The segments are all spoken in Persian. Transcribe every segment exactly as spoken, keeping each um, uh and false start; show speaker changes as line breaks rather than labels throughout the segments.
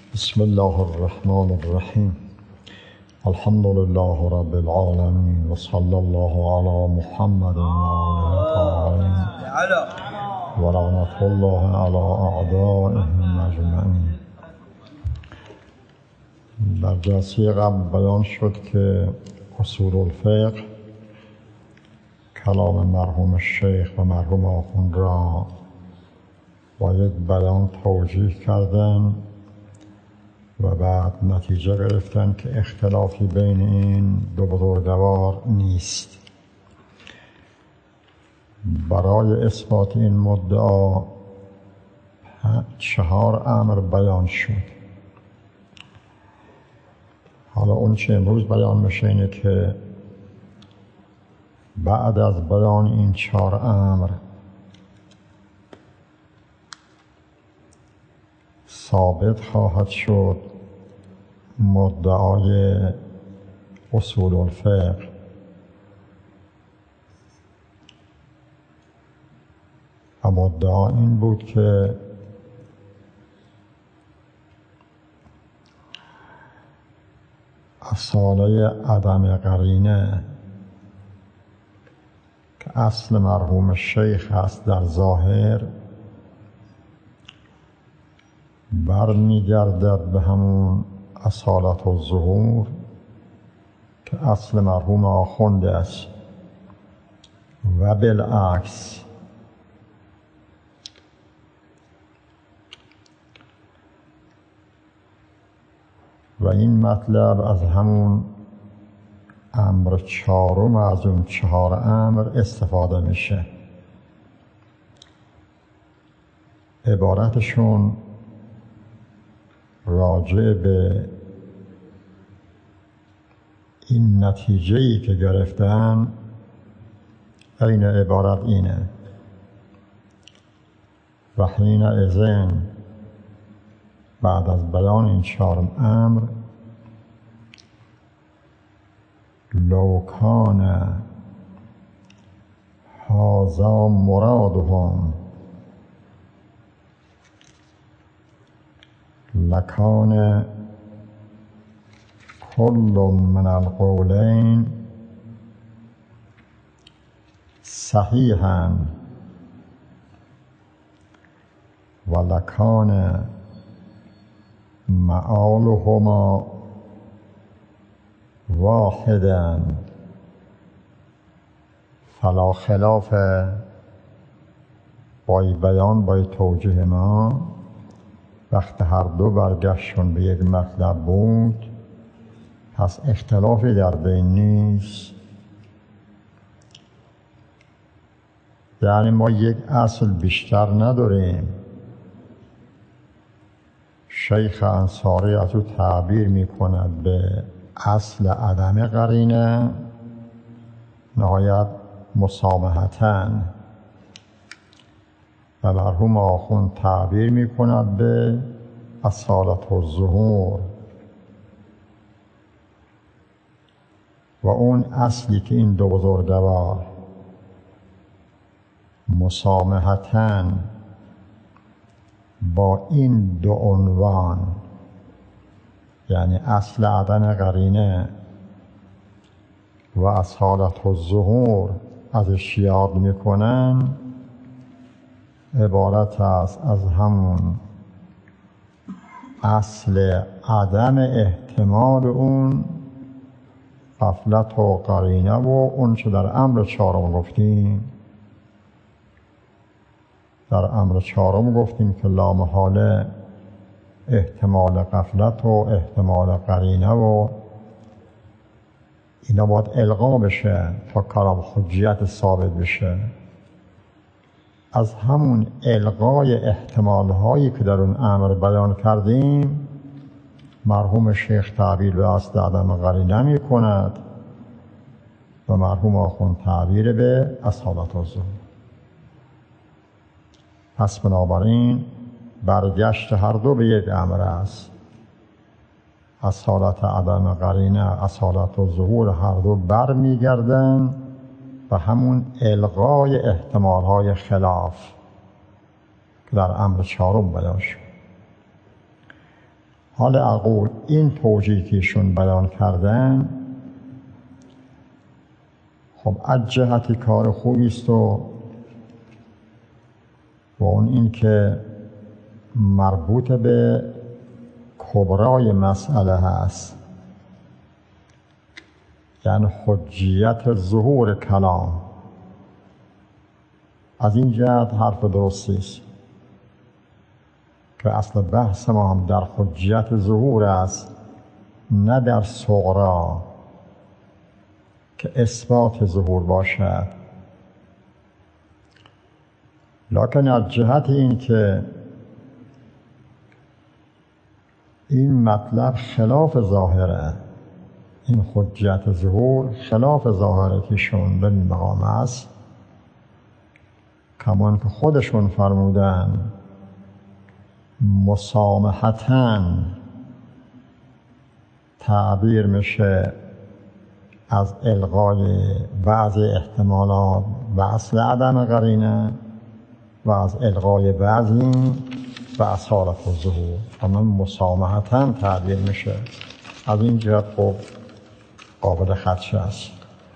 بسم الله الرحمن الرحیم. الحمد لله رب العالمین و صلی الله علی محمد و آله الطاهرین و لعنة الله علی اعدائهم اجمعین. در جلسه قبل بیان شد که اصول الفقه کلام مرحوم شیخ و مرحوم آخوند را با یک بیان توجیه کردن و بعد نتیجه گرفتن که اختلافی بین این دو بزرگوار نیست. برای اثبات این مدعا چهار امر بیان شد. حالا اون چه امروز بیان میشه اینه که بعد از بیان این چهار امر ثابت خواهد شد مدعای اصول الفقه و مدعا این بود که اصاله عدم قرینه که اصل مرحوم شیخ هست در ظاهر برمیگردد به همون اصالت و ظهور که اصل مرحوم آخوند است و بالعکس. و این مطلب از همون امر چهارم از اون چهار امر استفاده میشه. عبارتشون راجع به این نتیجه‌ای که گرفتن این عبارت اینه: و حین اذن، بعد از بیان این چهار امر، لو کان هذا مرادهم لکان کل من القولین صحیحا و لکان معالهما واحدا فلا خلاف. با بیان با توجیه ما وقت هر دو برگشتشون به یک مطلب بود، پس اختلافی در بین نیست. یعنی ما یک اصل بیشتر نداریم. شیخ انصاری از او تعبیر می کند به اصل عدم قرینه نهایت مسامحتاً و مرحوم آخوند تعبیر می کند به اصالت و ظهور. و اون اصلی که این دو بزرگوار مسامحتاً با این دو عنوان، یعنی اصل عدم قرینه و اصالت و ظهور، ازش یاد میکنن، عبارت است از همون اصل عدم احتمال اون غفلت و قرینه و اون چه در امر چهارم گفتیم. در امر چهارم گفتیم که لامحاله احتمال غفلت و احتمال قرینه و اینا باید الغا بشه تا کلام حجیت ثابت بشه. از همون الغای احتمال هایی که در اون امر بیان کردیم مرحوم شیخ تعبیر به اصل عدم قرینه می کند و مرحوم آخوند تعبیر به اصالت و ظهور. پس بنابراین برگشت هر دو به یک امر است. اصالت عدم قرینه، اصالت و ظهور، هر دو بر می گردن و همون الغای احتمال های خلاف که در امر چهارم بیان شد. حال اقول این توجیهی که ایشون بیان کردن خب از جهتی کار خوبی است و و اون این که مربوط به کبرای مسئله هست، یعنی حجیت ظهور کلام. از این جهت حرف درستی است که اصل بحث ما هم در حجیت ظهور است، نه در صغرا که اثبات ظهور باشد. لکن از جهت این که این مطلب خلاف ظاهره، این حجیت ظهور خلاف ظاهره که شون به این مقام است، کمان که خودشون فرمودن مسامحتاً تعبیر میشه از الغای بعض احتمالات و اصل عدم قرینه و از الغای بعضی و اصالت الظهور، اما مسامحتاً تعبیر میشه. از این جهت خب قابل خدشه است.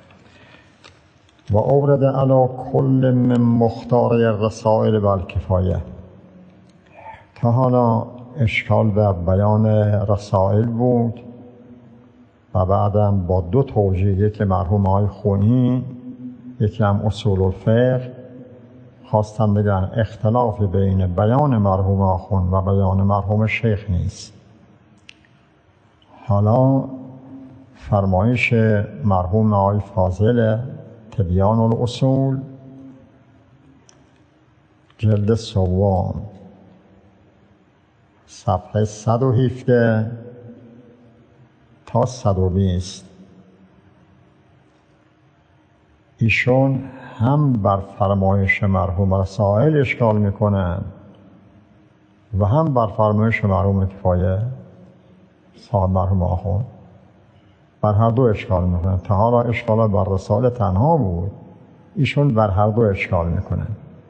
و اورد علی کل من مختار الرسائل بالکفایه. تا حالا اشکال به بیان رسائل بود و بعدم با دو توجیه، یکی مرحوم های خونی، یکی هم اصول الفقه، خواستن بگن اختلاف بین بیان مرحوم آخون و بیان مرحوم شیخ نیست. حالا فرمایش مرحوم آقای فاضل تبیان الاصول جلد سوم صفحه صد و هفده تا صد و بیست، ایشون هم بر فرمایش مرحوم رسائل اشکال میکنن و هم بر فرمایش مرحوم کفایه صاحب مرحوم آخوند، بر هر دو اشکال میکنن. تا حالا اشکال بر رسائل تنها بود، ایشون بر هر دو اشکال میکنن.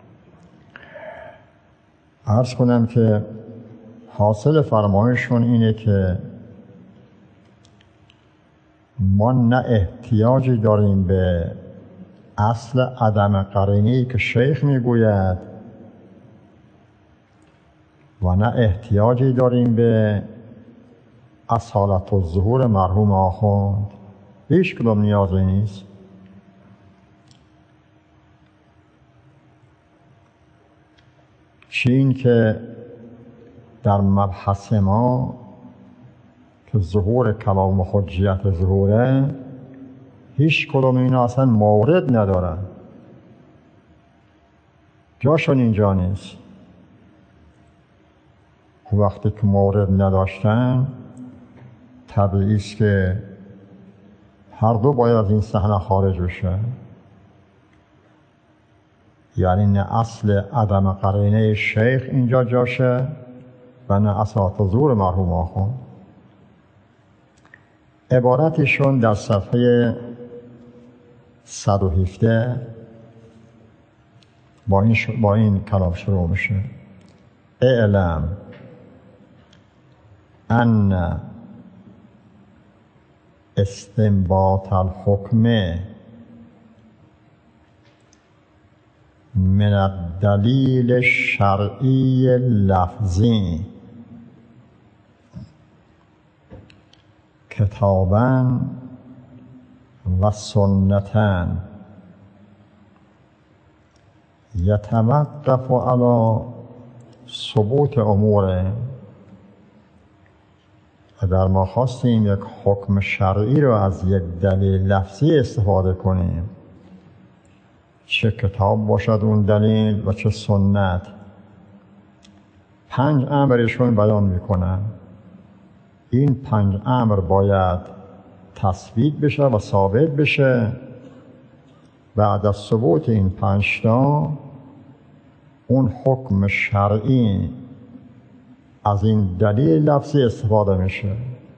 عرض کنم که حاصل فرمایشون اینه که ما نه احتیاجی داریم به اصل عدم قرینی که شیخ میگوید و نه احتیاجی داریم به اصالت الظهور مرحوم آخوند. هیچ کدام نیازی نیست. چی این که در مبحث ما که ظهور کلام و حجیت ظهوره، هیچ کدام اینا اصلا مورد ندارن، جاشون اینجا نیست. وقتی که مورد نداشتن طبیعی است که هر دو باید از این صحنه خارج بشه، یعنی نه اصل عدم قرینه شیخ اینجا جاشه و نه اصالت ظهور مرحوم آخوند. عبارتشون در صفحه صد و هفده با این, ش... با این کلام شروع میشه: اعلم ان استنباط الحکم من الدلیل الشرعی لفظی کتاباً و سنتاً یتوقف علی ثبوت امور. اگر ما خواستیم یک حکم شرعی رو از یک دلیل لفظی استفاده کنیم، چه کتاب باشد اون دلیل و چه سنت، پنج امرشون بیان میکنن. این پنج امر باید تثبیت بشه و ثابت بشه. بعد از ثبوت این پنج تا اون حکم شرعی از این دلیل لفظی استفاده میشه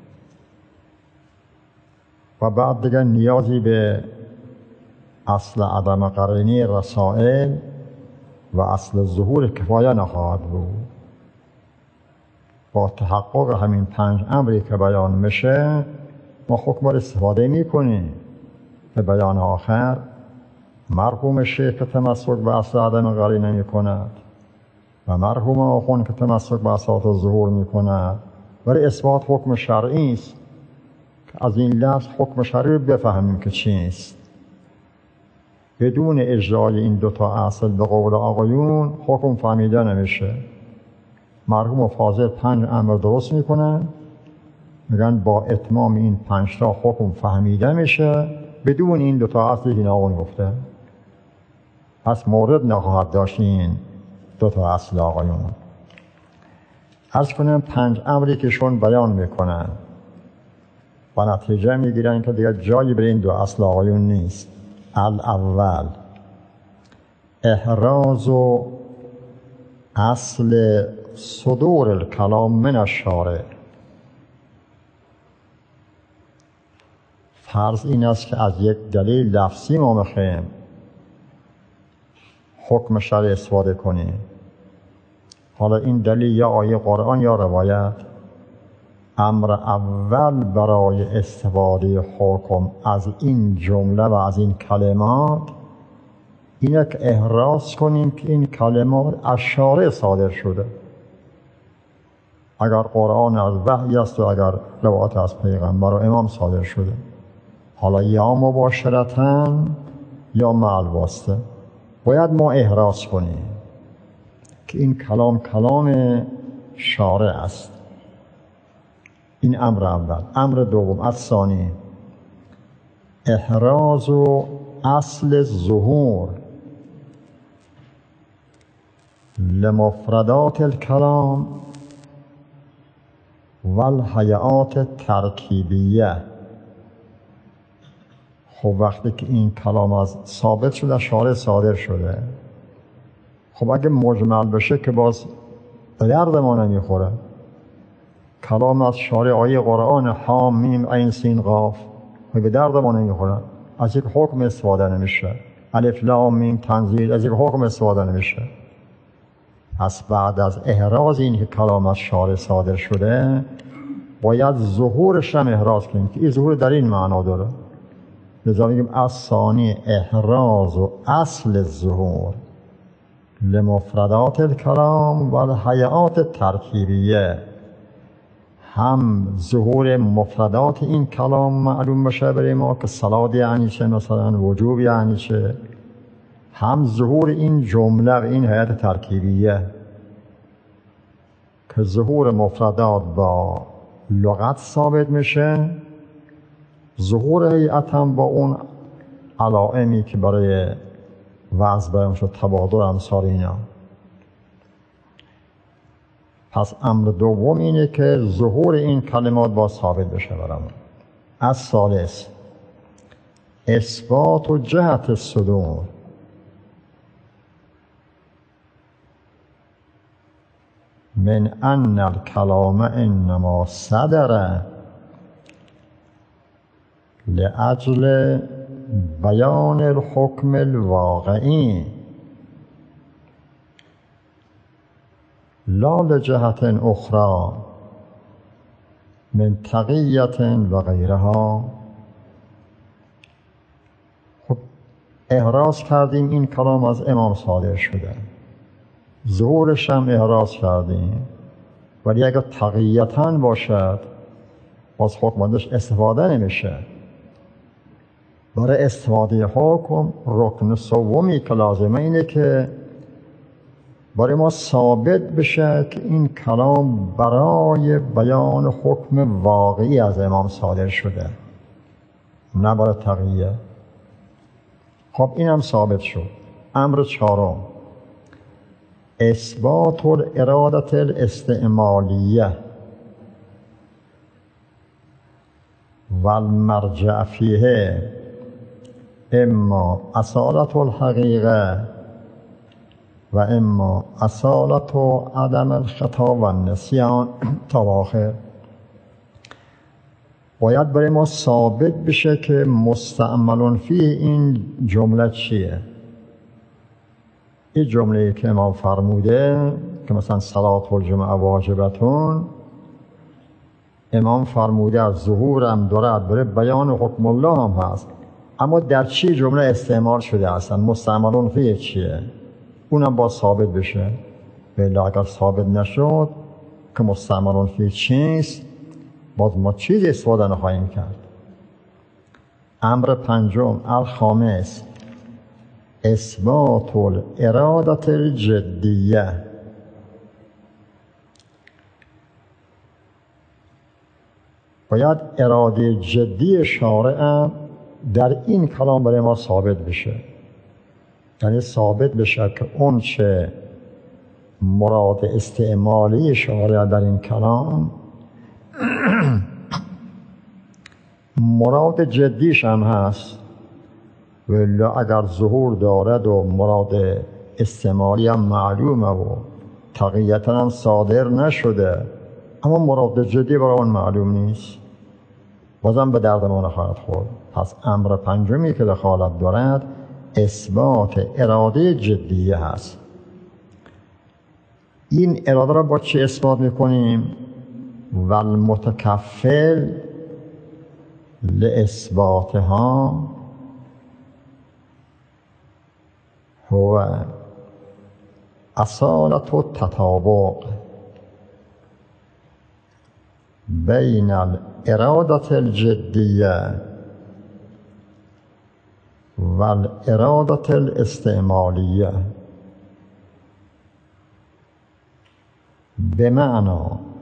و بعد دیگه نیازی به اصل عدم قرینی رسائل و اصل ظهور کفایه نخواهد بود. با تحقق همین پنج امری که بیان میشه ما حکم را استفاده میکنیم. به بیان آخر مرحوم شیخ که تمسک به اصل عدم قرینه میکند و مرحوم آخوند که تمسک به اساس ظهور میکند برای اثبات حکم شرعی است که از این لفظ حکم شرعی بفهمیم که چیست. بدون اجرای این دوتا اصل به قول آقایون حکم فهمیده نمیشه. مرحوم فاضل پنج امر درست میکنن، میگن با اتمام این پنج تا حکم فهمیده میشه بدون این دوتا اصلی که ناقون گفته. پس مورد نخواهد داشت این دوتا اصل آقایون. عرض کنم پنج امری که شون بیان میکنن و نتیجه میگیرن که دیگر جایی برای این دو اصل آقایون نیست. الاول احراز و اصل صدور الکلام من الشارع. فرض این است که از یک دلیل لفظی ما میخوایم حکم شرع استفاده کنیم. حالا این دلیل یا آیه قرآن یا روایت. امر اول برای استفاده حکم از این جمله و از این کلمات اینه که احراز کنیم که این کلمات از شارع صادر شده. اگر قرآن از وحی است و اگر روایت از پیغمبر و امام صادر شده، حالا یا مباشرتاً یا مع الواسطه، باید ما احراز کنیم که این کلام کلام شارع است. این امر اول. امر دوم الثانی احراز و اصل ظهور لمفردات الکلام والهیئات الترکیبیه. خب وقتی که این کلام از ثابت شده شارع صادر شده، خب اگه مجمل بشه که باز به درد ما نمیخوره. کلام از شارع آیه قرآن حام میم عین سین قاف به درد ما نمیخوره. از یک حکم استفاده نمیشه. الف لام میم تنزیل، از یک حکم استفاده نمیشه. پس بعد از احراز این که کلام از شارع صادر شده باید ظهورش هم احراز کنیم که این ظهور در این معنا داره. لذا میگیم الثانی احراز و اصل الظهور لمفردات الکلام و الهیئات الترکیبیه. هم ظهور مفردات این کلام معلوم بشه برای ما که صلات یعنی چه، مثلا وجوب یعنی چه، هم ظهور این جمله و این هیئت ترکیبیه که ظهور مفردات با لغت ثابت میشه، ظهور هیئت هم با اون علائمی که برای وضع بیان شد، تبادل امثال اینا. پس امر دوم اینه که ظهور این کلمات با ثابت بشه برامون. از ثالث اثبات و جهت الصدور من ان الکلام انما صدر لأجل بیان الحکم الواقعی لا لجهت اخرى من تقیت و غیرها. خب احراز کردیم این کلام از امام صادر شده، ظهورش هم احراز کردیم، ولی اگر تقیتاً باشد باز حکم ازش استفاده نمیشه. برای استفاده حکم رکن سومی که لازمه اینه که برای ما ثابت بشه که این کلام برای بیان حکم واقعی از امام صادر شده، نه برای تقیه. خب این هم ثابت شد. امر چهارم اثبات الارادة الاستعمالیه والمرجع فیه اما اصالت الحقیقه و اما اصالت و عدم الخطا و النسیان تا آخر. باید برای ما ثابت بشه که مستعمل فیه این جمله چیه. این جمله که امام فرموده که مثلا صلات الجمعه واجبتون، امام فرموده از ظهورم دارد برای بیان حکم الله هم هست، اما در چی جمله استعمال شده هستن؟ مستعملون فیه چیه؟ اونم با ثابت بشه. بله اگر ثابت نشد که مستعملون فیه چیست، باز ما چیزی استفاده نخواهیم کرد. امر پنجم الخامس اثبات الارادة الجدیه. باید اراده جدی شارع در این کلام برای ما ثابت بشه، یعنی ثابت بشه که اون چه مراد استعمالی شارع در این کلام مراد جدیش هم هست، ولی اگر ظهور دارد و مراد استعمالی هم معلومه و تقییتا هم صادر نشده، اما مراد جدی برای اون معلوم نیست، بازم به درد ما نخواهد خورد. پس امر پنجمی که دخالت دارد اثبات اراده جدیه هست. این اراده را با چه اثبات میکنیم؟ والمتکفل لاثباتها هو اصالة التطابق بین الارادة الجدیه والارادة الاستعمالیه، بمعنى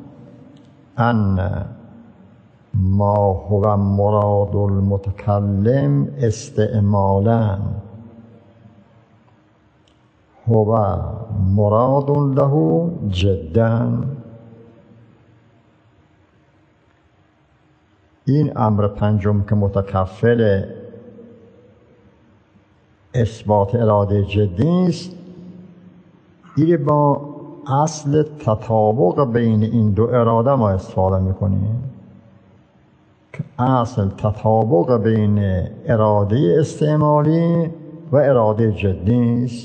ان ما هو مراد المتکلم استعمالا هو مراد له جدا. این امر پنجم که متکفل اثبات اراده جدی است، این با اصل تطابق بین این دو اراده ما استفاده میکنیم که اصل تطابق بین اراده استعمالی و اراده جدی است.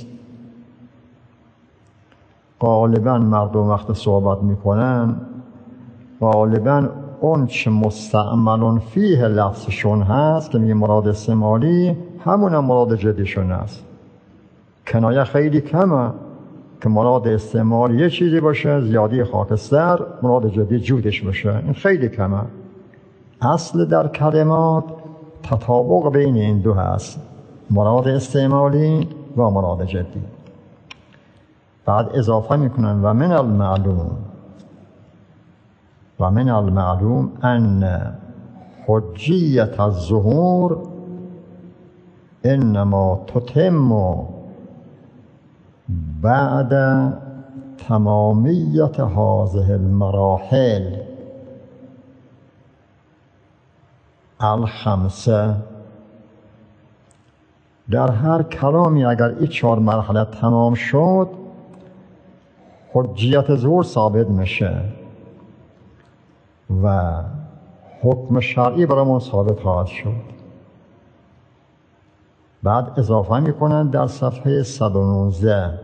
غالبا مردم وقت صحبت میکنن غالبا اون چه مستعملون فیه لفظشون هست که میگه مراد استعمالی، همون هم مراد جدیشون هست. کنایه خیلی کمه که مراد استعمالی یه چیزی باشه، زیادی خاکستر مراد جدی جودش باشه، این خیلی کمه. اصل در کلمات تطابق بین این دو هست، مراد استعمالی و مراد جدی. بعد اضافه میکنن و من المعلوم و من المعلوم ان حجیت الظهور انما تتم بعد تمامیت هذه المراحل الخمسه. در هر کلامی اگر این چهار مرحله تمام شد، حجیت ظهور ثابت میشه و حکم شرعی برامون ثابت خواهد شد. بعد اضافه میکنن در صفحه صد و نوزده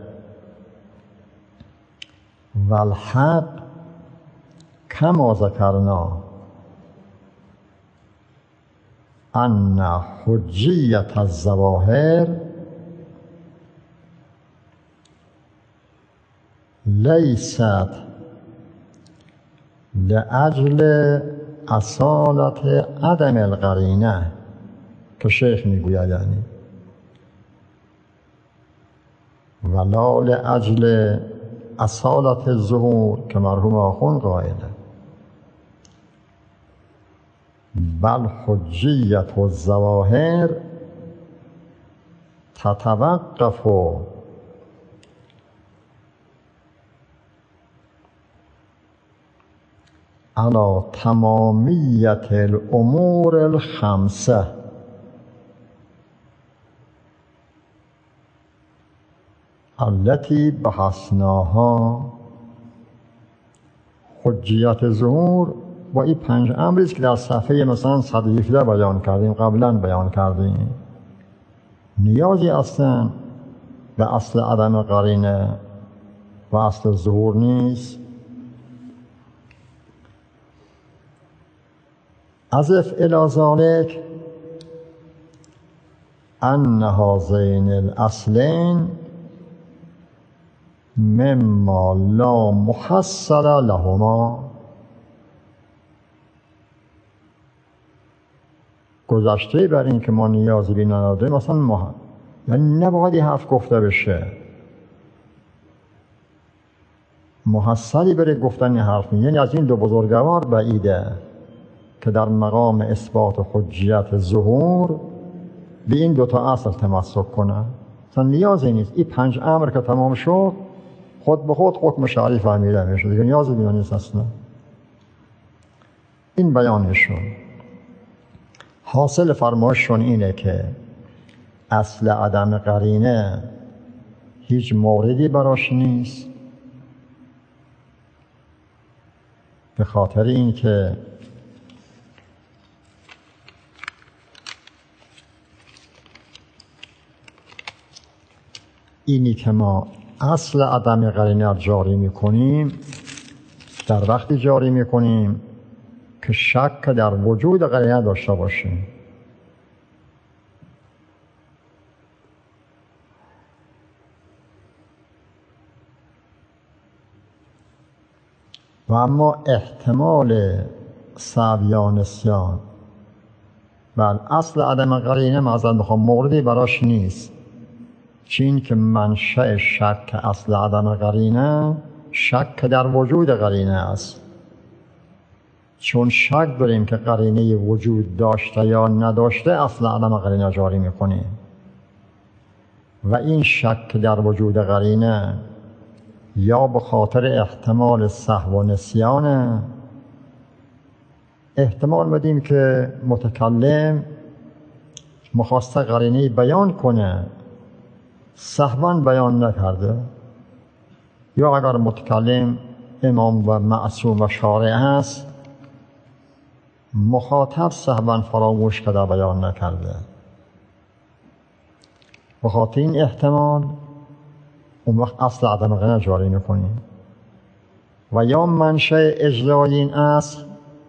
والحق کما ذکرنا ان حجیت الظواهر لیست لأجل اصالت عدم القرینه، که شیخ میگوید یعنی ولا لأجل اصالت الظهور که مرحوم آخوند قائله، بل حجیت الظواهر تتوقف على تمامیت الامور الخمسه التي بحثناها. حجیت ظهور با این پنج امری است که در صفحه مثلا صد و هفده بیان کردیم، قبلا بیان کردیم. نیازی اصلا به اصل عدم قرینه و اصل ظهور نیست. اضف الی ذلک ان هذین الاصلین مما لا محصل لهما. گذشته بر این که ما نیازی به نداریم مثلا ما یعنی نباید حرف گفته بشه، محصلی برای گفتن حرف نیست. یعنی از این دو بزرگوار بعیده که در مقام اثبات حجیت ظهور به این دوتا اصل تمسک کنه. مثلا نیازی نیست، این پنج امر که تمام شد خود به خود حکم شرعی فهمیده میشه، دیگه نیازی به نیست اصلا. این بیانشون. حاصل فرمایششون اینه که اصل عدم قرینه هیچ موردی براش نیست، به خاطر این که اینی که ما اصل عدم قرینه را جاری میکنیم در وقتی جاری میکنیم که شک در وجود قرینه داشته باشیم. و اما احتمال سهو یا نسیان بل اصل عدم قرینه معذرت بخوام موردی براش نیست، چین که منشأ شک اصل عدم قرینه شک در وجود قرینه است. چون شک داریم که قرینه وجود داشته یا نداشته اصل عدم قرینه جاری میکنیم و این شک در وجود قرینه یا به خاطر احتمال سهو و نسیانه، احتمال بدیم که متکلم مخواسته قرینه بیان کنه سهواً بیان نکرده، یا اگر متکلم امام و معصوم و شارع هست مخاطب سهواً فراموش کرده بیان نکرده. به خاطر این احتمال اون وقت اصل عدم قرینه جاری میکنیم. و یا منشأ اجرای این اصل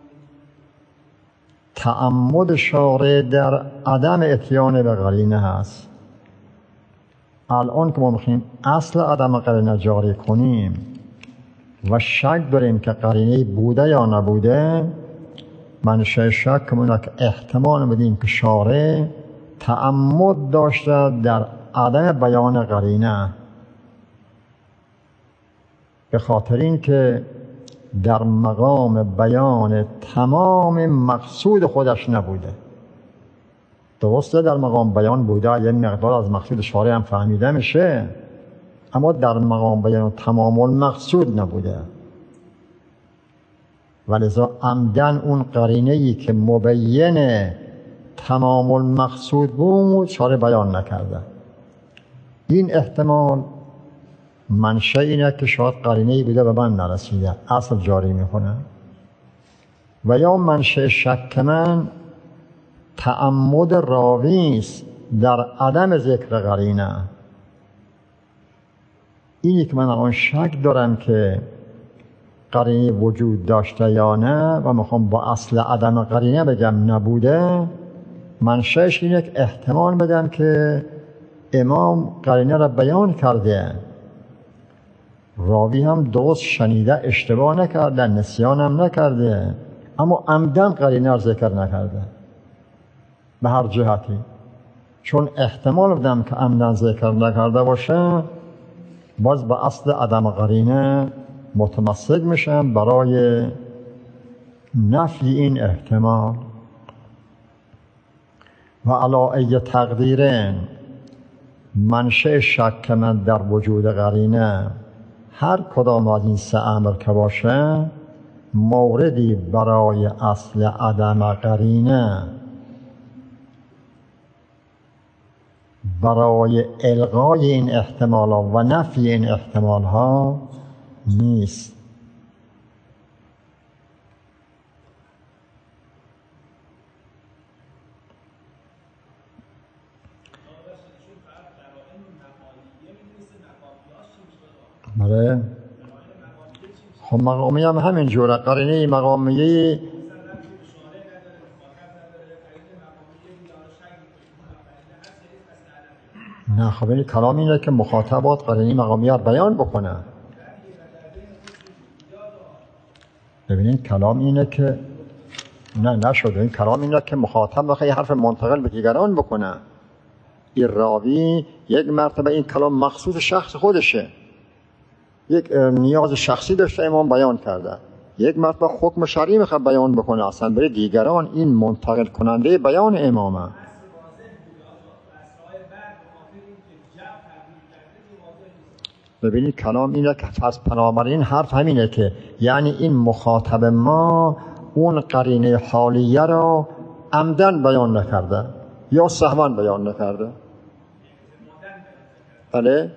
تعمد شارع در عدم اتیان به قرینه هست. الان که ما میخوایم اصل عدم قرینه جاری کنیم و شک داریم که قرینه بوده یا نبوده، منشأ شک منه که احتمال بدیم که شارع تعمد داشته در عدم بیان قرینه، به خاطر این که در مقام بیان تمام مقصود خودش نبوده. درسته در مقام بیان بوده، یه مقدار از مقصود شارع هم فهمیده میشه، اما در مقام بیان تمام المقصود نبوده. ولذا عمدن اون قرینه‌ای که مبین تمام المقصود بود شارع بیان نکرده. این احتمال منشأ اینه که شاید قرینه‌ای بوده و من نرسیده، اصل جاری میکنه. و یا منشأ شک من تعمد راوی است در عدم ذکر قرینه. اینی که من الان شک دارم که قرینه وجود داشته یا نه و میخوام با اصل عدم قرینه بگم نبوده، منشأش اینه که احتمال بدم که امام قرینه را بیان کرده، راوی هم درست شنیده، اشتباه نکرده، نسیان هم نکرده، اما عمدن قرینه را ذکر نکرده به هر جهتی. چون احتمال بدم که عمدن ذکر نکرده باشه، باز به اصل عدم قرینه متمسک میشم برای نفی این احتمال. و علی ای تقدیرین منشأ شک من در وجود قرینه هر کدام از این سه امر که باشه موردی برای اصل عدم قرینه برای الغای این احتمال ها و نفی این احتمال ها نیست. بله خب مقامی هم همین جوره، قرینه مقامیه نه خب این کلام اینه که مخاطبات قرینه مقامیات بیان بکنه. ببینید کلام اینه که نه نشد. این کلام اینه که مخاطب بخواه حرف منتقل به دیگران بکنه. این راوی یک مرتبه این کلام مخصوص شخص خودشه، یک نیاز شخصی داشته امام بیان کرده، یک مرتبه حکم شرعی میخواد بیان بکنه اصلا برای دیگران. این منتقل کننده بیان امامه. ببینید کلام اینه که پس بنابراین حرف همینه که یعنی این مخاطب ما اون قرینه حالیه رو عمدن بیان نکرده یا سهوا بیان نکرده. بله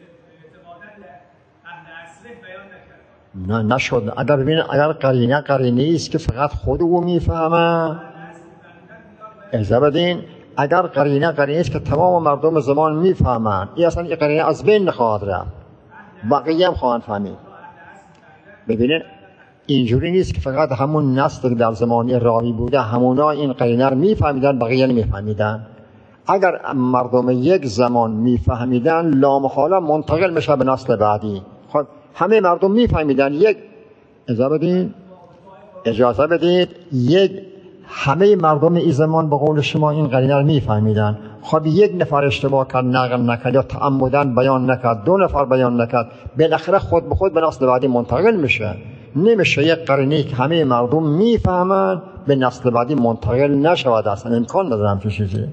نه نشد. اگر ببینید اگر قرینه قرینه است که فقط خود او میفهمه اجازه بدین. اگر قرینه قرینه است که تمام مردم زمان میفهمن، این اصلا این قرینه از بین نخواهد رفت، بقیه هم خواهند فهمید. ببینید اینجوری نیست که فقط همون نسل در زمانی راوی بوده همونا این قرینه رو میفهمیدن بقیه نمیفهمیدن. اگر مردم یک زمان میفهمیدن لامحاله منتقل میشه به نسل بعدی. خب همه مردم میفهمیدن. یک اجازه بدین اجازه بدید یک همه مردم این زمان به قول شما این قرینه رو میفهمیدن. خب یک نفر اشتباه کرد، نقل نکرد یا تعمدن بیان نکرد، دو نفر بیان نکرد، بالاخره خود به خود به نسل بعدی منتقل میشه. نمیشه یک قرینه که همه مردم میفهمن به نسل بعدی منتقل نشود، اصلا امکان نداره همچین چیزی.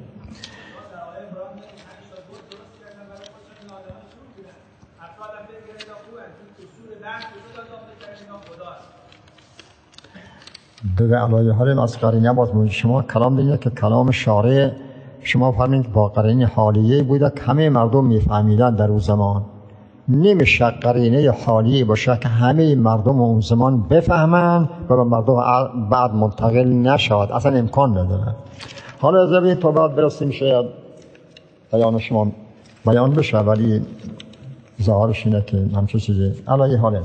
به علایه حال از قرینه باز شما کلام دینه که کلام شارع شما فرمایید با قرینه حالیه بوده که همه مردم میفهمیدن در اون زمان. نمیشه قرینه حالیه باشه که همه مردم اون زمان بفهمن و به مردم بعد منتقل نشود، اصلا امکان نداره. حالا از این تا بعد برسیم شاید بیان شما بیان بشه، ولی ظاهرش اینه که همچه چیزی علایه حاله.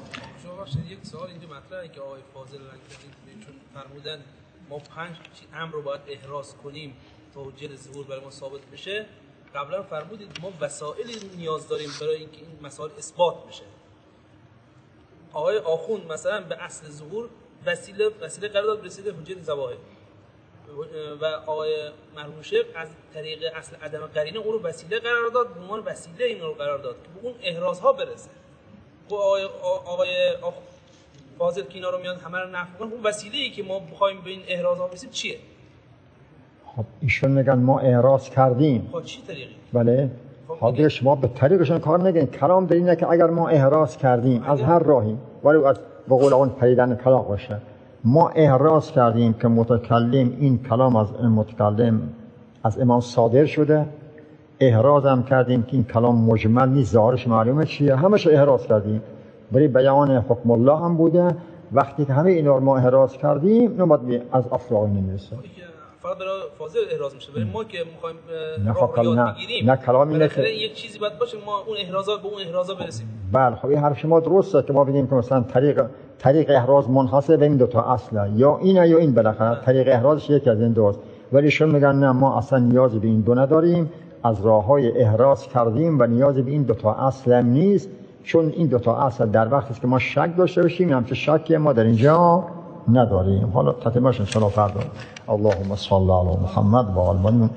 فرمودن ما پنج امر رو باید احراز کنیم تا حجت ظهور برای ما ثابت بشه. قبلا فرمودید ما وسائلی نیاز داریم برای اینکه این مسائل اثبات بشه. آقای آخوند مثلا به اصل ظهور وسیله وسیله قرار داد رسید حجت ظواهر و آقای مرحوم شیخ از طریق اصل عدم قرینه اون رو وسیله قرار داد، به عنوان وسیله این رو قرار داد که به اون احرازها برسه. خب آقای آقای آخوند فاضل که اینا رو میاد همه رو نفی کنه، اون وسیله‌ای که ما بخوایم به این احرازها برسیم چیه؟
خب ایشون میگن ما احراز کردیم.
خب چی طریقی؟
بله خب شما به طریقشون کار نگین. کلام در اینه که اگر ما احراز کردیم از هر راهی، ولی از به قول اون پریدن کلاغ باشه، ما احراز کردیم که متکلم این کلام از متکلم از امام صادر شده، احراز هم کردیم که این کلام مجمل نیست، ظاهرش معلومه چیه، همش احراز کردیم. برای بیان حکم الله هم بوده. وقتی که همه اینا رو ما احراز کردیم نوبت از افراغ نمیرسه.
فقط برای فاضل احراز میشه. برای ما که میخوایم
راه یاد بگیریم نه کلام اینه که
یک چیزی باید باشه ما اون احرازات به اون احرازا برسیم.
بله خب این حرف شما درسته که ما بگیم که مثلا طریق طریق احراز منحصر به این دو تا اصله، یا اینه یا این، بالاخره طریق احرازش یکی از این دوست. ولی شون میگن نه ما اصلا نیازی به این دو نداریم، از راههای احراز کردیم و نیازی به این دو تا اصل هم نیست، چون این دو تا اصل در وقتی که ما شک داشته باشیم همچه شکی ما در اینجا نداریم. حالا تتمهش ان شاء الله فردا. اللهم صل علی محمد و آل محمد.